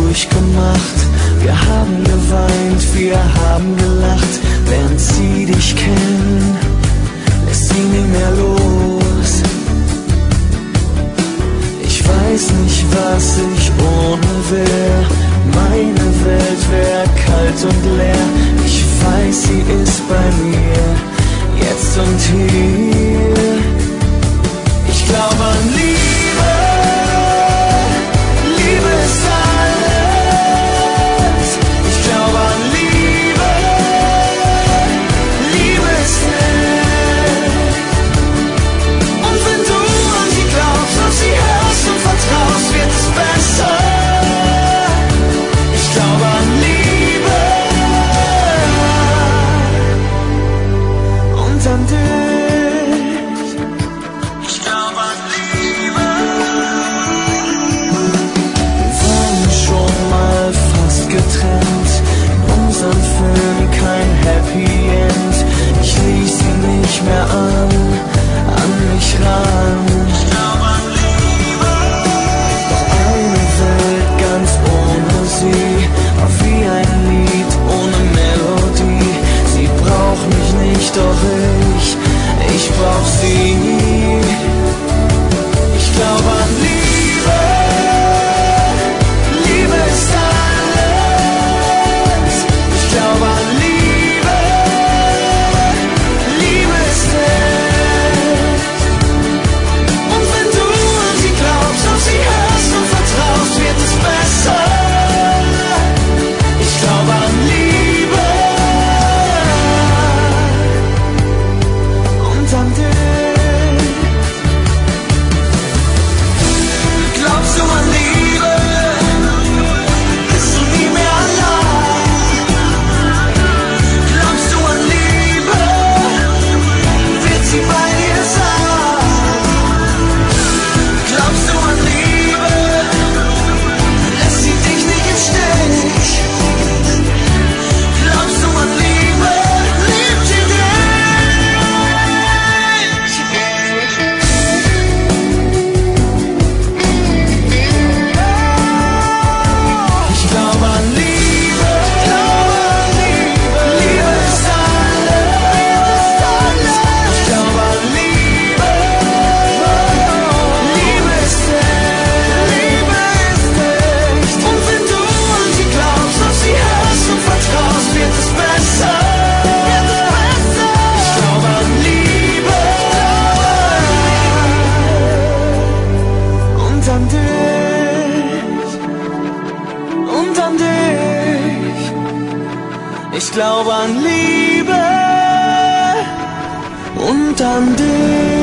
durchgemacht. Wir haben geweint, wir haben gelacht. Während sie dich kennen, lässt sie nie mehr los. Ich weiß nicht, was ich ohne wär. Meine Welt wär kalt und leer. Ich weiß, sie ist bei mir, jetzt und hier. Ich glaube an Liebe, Liebe ist alles. Ich glaube an Liebe, Liebe ist echt. Und wenn du an sie glaubst, auf sie hörst und vertraust, wird es besser. Ich glaube an Liebe und an dich. Getrennt, in unserem Film kein Happy End. Ich ließ sie nicht mehr an mich ran. Ich glaub an Liebe. Doch eine Welt ganz ohne sie war wie ein Lied ohne Melodie. Sie braucht mich nicht, doch ich brauch sie. Ich glaub an Liebe, Liebe ist alles. Ich glaube an Liebe, Liebe ist echt. Und wenn du an sie glaubst, auf sie hörst und vertraust, wird es besser. Ich glaube an Liebe und an dich. Glaubst du an Liebe, bist du nie mehr allein. Glaubst du an Liebe, wird sie bei dir sein. Glaubst du an Liebe, lässt sie dich nicht im Stich. Glaubst du an Liebe, liebt sie dich. Ich glaube an Liebe, Liebe ist alles. Ich glaube an Liebe, Liebe ist echt. Und wenn du an sie glaubst, auf sie hörst und vertraust, wird es besser. Ich glaube an Liebe und an dich und an dich. Ich glaube an Liebe und an dich.